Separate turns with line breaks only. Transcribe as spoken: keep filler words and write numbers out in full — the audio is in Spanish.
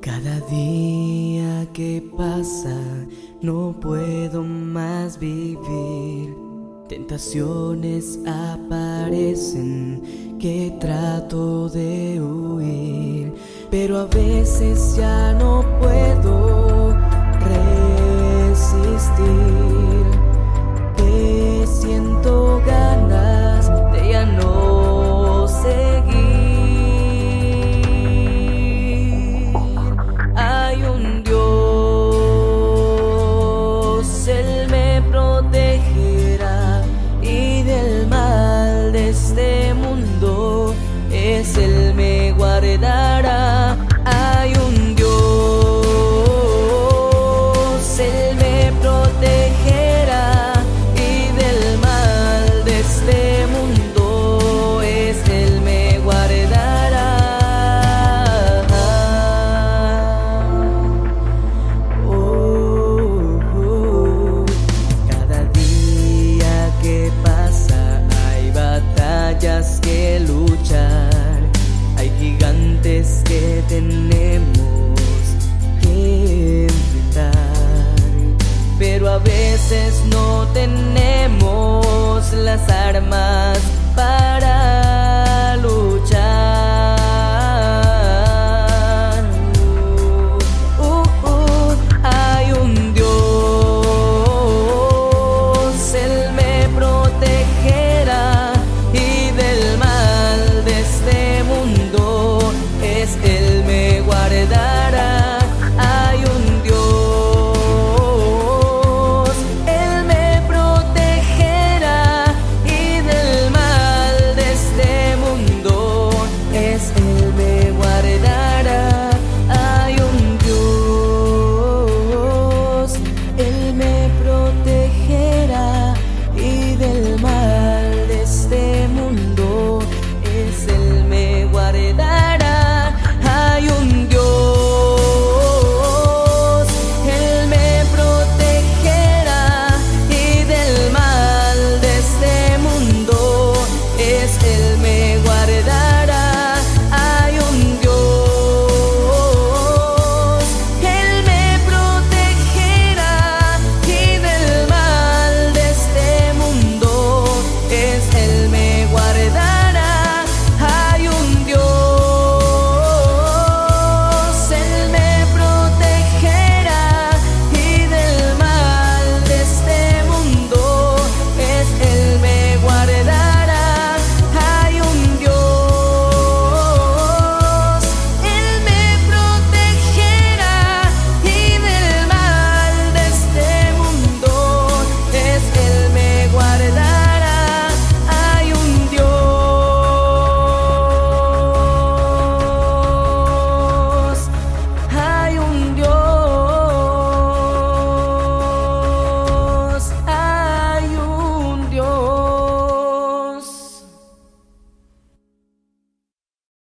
Cada día que pasa no puedo más vivir. Tentaciones aparecen que trato de huir, pero a veces ya no puedo resistir. Te siento ganas de ya no seguir. Hay un Dios, Él me protegerá, y del mal de este mundo es Él me guardará. Hay un Dios, Él me protegerá, y del mal de este mundo es Él me guardará. Oh, oh. Cada día que pasa hay batallas que luchar, hay gigantes que tenemos que enfrentar, pero a veces no tenemos las armas para